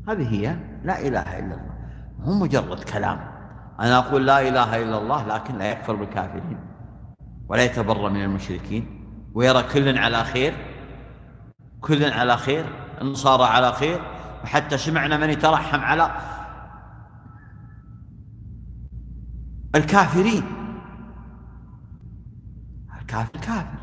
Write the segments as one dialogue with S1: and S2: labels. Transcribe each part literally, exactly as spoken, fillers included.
S1: هذه هي لا إله إلا الله، مو مجرد كلام. أنا أقول لا إله إلا الله لكن لا يكفر بالكافرين ولا يتبرأ من المشركين ويرى كل على خير، كل على خير، النصارى على خير. وحتى سمعنا من يترحم على الكافرين، الكافر كافر.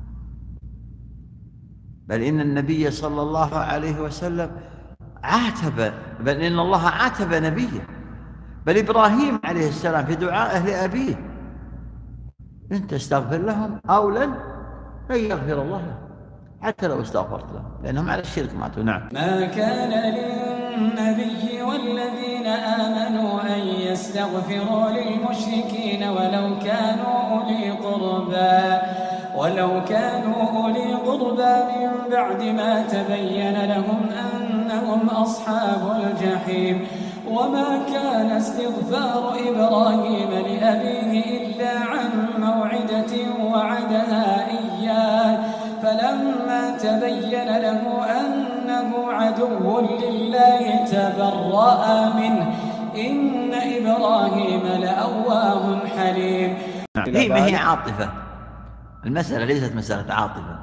S1: بل إن النبي صلى الله عليه وسلم عاتب، بل إن الله عاتب نبيه، بل إبراهيم عليه السلام في دعائه لأبيه إن تستغفر لهم أو لن لن يغفر الله لهم حتى لو استغفرت لهم لأنهم على الشرك ماتوا. نعم.
S2: ما كان للنبي والذين آمنوا أن يستغفروا للمشركين ولو كانوا أولي قربى ولو كانوا أولي قربى من بعد ما تبين لهم أنهم أصحاب الجحيم. وما كان استغفار إبراهيم لأبيه إلا عن موعدة وعدها إياه فلما تبين له أنه عدو لله تبرأ منه إن إبراهيم لأواه حليم.
S1: هي ما هي عاطفة، المسألة ليست مسألة عاطفة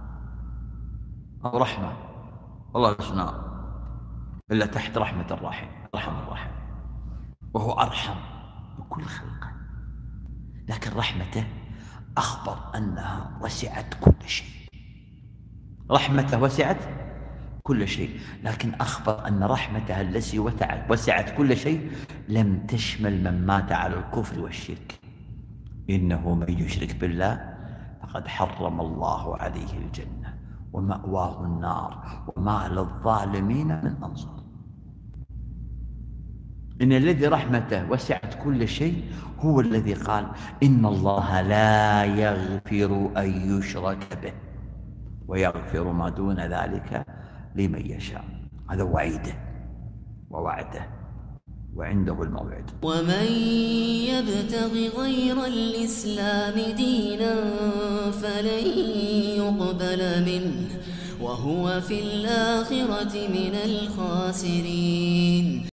S1: أو رحمة، والله لسنا إلا تحت رحمة الراحم، رحم الراحم، وهو أرحم بكل خلقه، لكن رحمته أخبر أنها وسعت كل شيء. رحمته وسعت كل شيء، لكن أخبر أن رحمتها التي وسعت كل شيء لم تشمل من مات على الكفر والشرك. إنه من يشرك بالله فقد حرم الله عليه الجنة ومأواه النار وما للظالمين من أنصار. إن الذي رحمته وسعت كل شيء هو الذي قال إن الله لا يغفر أن يشرك به ويغفر ما دون ذلك لمن يشاء. هذا وعيده ووعده وعنده الموعد.
S3: ومن يبتغ غير الإسلام دينا فلن يقبل منه وهو في الآخرة من الخاسرين.